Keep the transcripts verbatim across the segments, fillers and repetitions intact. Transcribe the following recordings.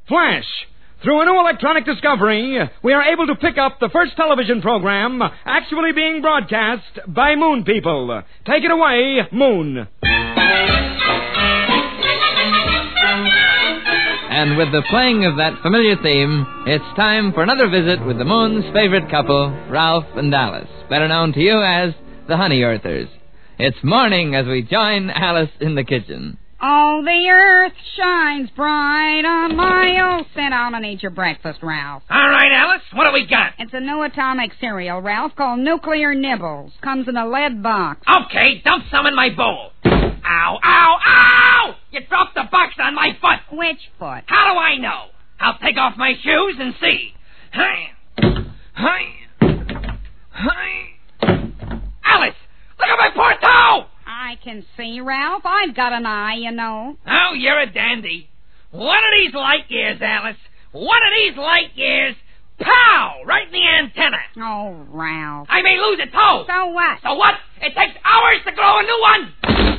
Flash. Through a new electronic discovery, we are able to pick up the first television program actually being broadcast by Moon people. Take it away, Moon. And with the playing of that familiar theme, it's time for another visit with the Moon's favorite couple, Ralph and Alice, better known to you as the Honey Earthers. It's morning as we join Alice in the kitchen. Oh, the earth shines bright on my old... Sit down and eat your breakfast, Ralph. All right, Alice, what do we got? It's a new atomic cereal, Ralph, called Nuclear Nibbles. Comes in a lead box. Okay, dump some in my bowl. Ow, ow, ow! You dropped the box on my foot. Which foot? How do I know? I'll take off my shoes and see. Hi. Hi. Hi. Alice, look at my poor toe! I can see, Ralph. I've got an eye, you know. Oh, you're a dandy. One of these light years, Alice. One of these light years. Pow! Right in the antenna. Oh, Ralph. I may lose a toe. So what? So what? It takes hours to grow a new one.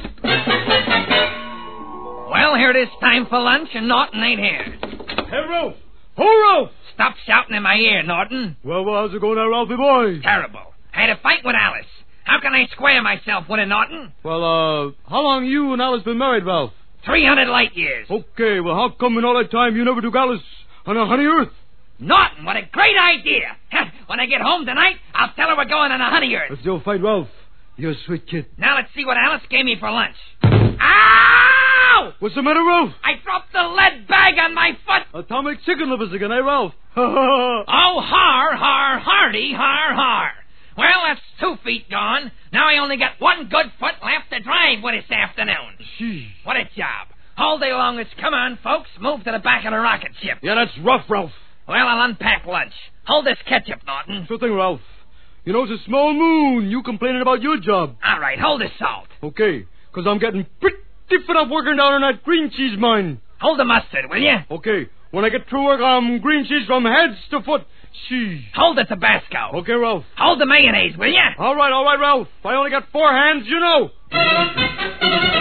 Well, here it is time for lunch, and Norton ain't here. Hey, Ralph. Oh, Ralph. Stop shouting in my ear, Norton. Well, well, how's it going now, Ralphie boy? Terrible. I had a fight with Alice. How can I square myself with a Norton? Well, uh, how long you and Alice been married, Ralph? Three hundred light years. Okay, well, how come in all that time you never took Alice on a honey earth? Norton, what a great idea. When I get home tonight, I'll tell her we're going on a honey earth. Let's do fight, Ralph. You're a sweet kid. Now let's see what Alice gave me for lunch. Ow! What's the matter, Ralph? I dropped the lead bag on my foot. Atomic chicken livers again, eh, Ralph? Oh, har, har, hardy, har, har. Well, that's two feet gone. Now I only got one good foot left to drive with this afternoon. Sheesh. What a job. All day long it's come on, folks. Move to the back of the rocket ship. Yeah, that's rough, Ralph. Well, I'll unpack lunch. Hold this ketchup, Norton. Sure thing, Ralph. You know, it's a small moon. You complaining about your job. All right, hold this salt. Okay, because I'm getting pretty fed up working down on that green cheese mine. Hold the mustard, will you? Okay, when I get through work, I'm green cheese from head to foot. Sheesh. Hold the Tabasco. Okay, Ralph. Hold the mayonnaise, will you? All right, all right, Ralph. I only got four hands, you know.